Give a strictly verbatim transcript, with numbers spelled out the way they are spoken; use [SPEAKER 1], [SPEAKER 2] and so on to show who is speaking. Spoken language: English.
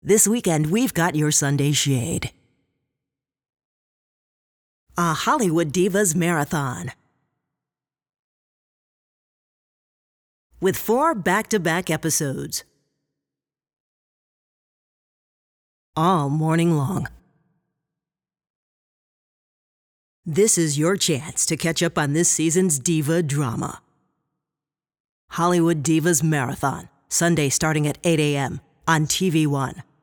[SPEAKER 1] This weekend, we've got your Sunday shade. A Hollywood Divas Marathon. With four back-to-back episodes. All morning long. This is your chance to catch up on this season's diva drama. Hollywood Divas Marathon, Sunday starting at eight a.m. on T V one.